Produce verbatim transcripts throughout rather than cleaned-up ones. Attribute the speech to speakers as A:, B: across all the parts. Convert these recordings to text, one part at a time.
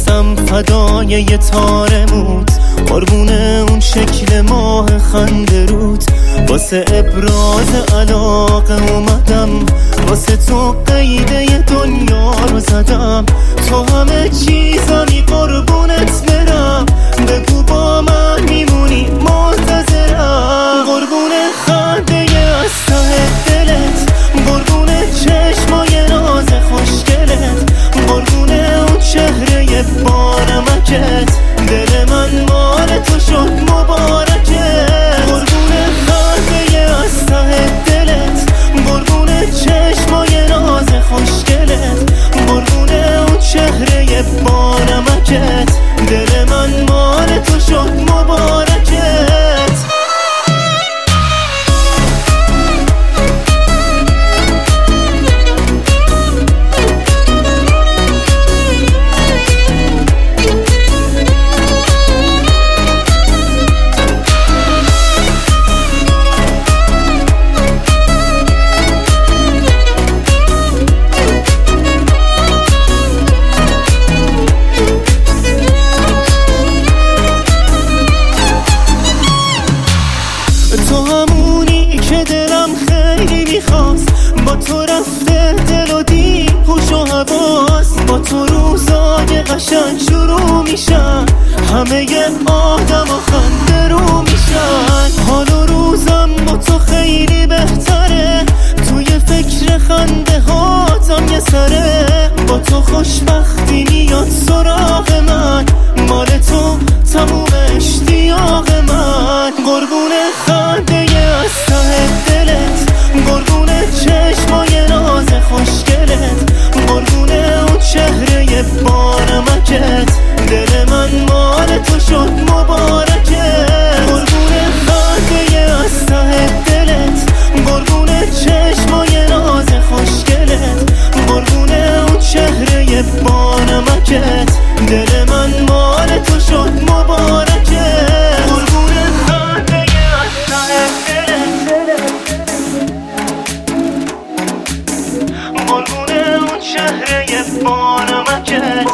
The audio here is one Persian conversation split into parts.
A: میرقصم فدای یه تار موت، قربون اون شکل ماه خنده رود. واسه ابراز علاقه اومدم، واسه تو قیده دنیا رو زدم. تو همه چیزمی قربونت برم، بگو با من میمونی منتظرم. قربون خنده از ته دلت، قربون چشمای ناز خوشگلت، قربون اون چهره بانمکت. دل من مال تو شد مبارکت. قربون خنده از ته دلت، قربون چشمای ناز خوشگلت، قربون اون چهره بانمکت. دل من مال تو شد مبارکت. تو همونی که دلم خیلی میخواست، با تو رفته دل و دید هوش و حواس. با تو روزای قشنگ شروع میشن، همه آدم و خنده رو میشن. حال و روزم با تو خیلی بهتره، توی فکر خنده هاتم یه سره. با تو خوشبختی میاد سراغ من، مال تو تموم اشتیاق من. قربون خنده از ته دلت، قربون چشمای ناز خوشگلت، قربون اون چهره بانمکت. دل من مال تو شد مبارکت. قربون خنده از ته دلت، قربون چشمای ناز خوشگلت، قربون اون چهره بانمکت. دل من مال تو شد مبارکت. قربون خنده از ته دلت، قربون اون چهره بانمکت.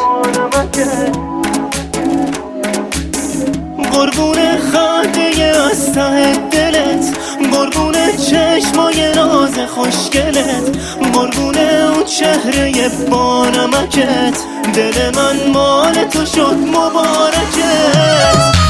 A: قربون خنده از ته دلت، قربون چشمای ناز خوشگلت، قربون اون چهره بانمکت. دل من مال تو شد مبارکت.